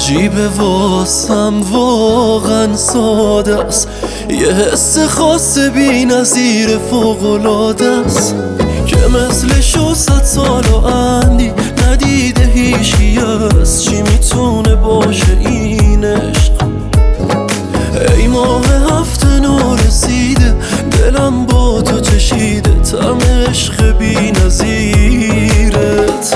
عجیبه واسم واقعا ساده است، یه حس خاص بی نظیر فوق‌العاده است که مثلشو 100 سال و اندی ندیده هیچکی است. چی میتونه باشه این عشق؟ ای ماه هفته نورسیده دلم با تو چشیده طعم عشق بی نظیرت.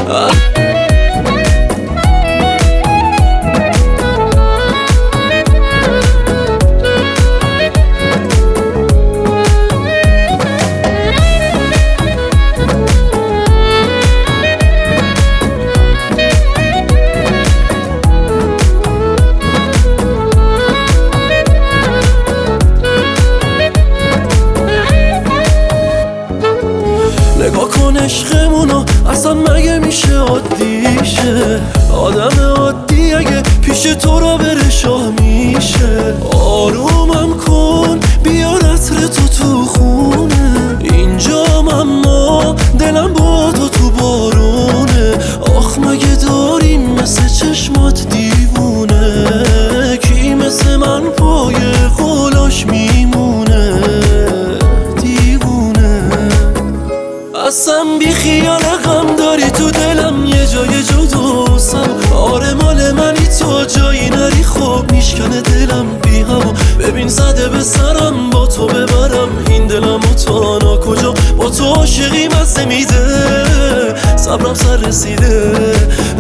نگاه کن عشقمونو اصلا مگه میشه عادیشه؟ آدم عادی اگه پیش تو را بره شاه میشه. آرومم کن بیار عطر تو خونه اینجام، اما دلم با تو بارونه. آخ مگه داریم مثل چشمات دیوونه؟ کی مثل من پای قولاش میمونه دیوونه؟ اصلا بی خیال غم داری تو دلم، یه جای جداسم. آره مال منی تو جایی نری خوب میشکنه دلم بی هوا. ببین زده به سرم با تو ببرم این دلم و تانا کجا؟ با تو عاشقی مزه میده صبرم سر رسیده.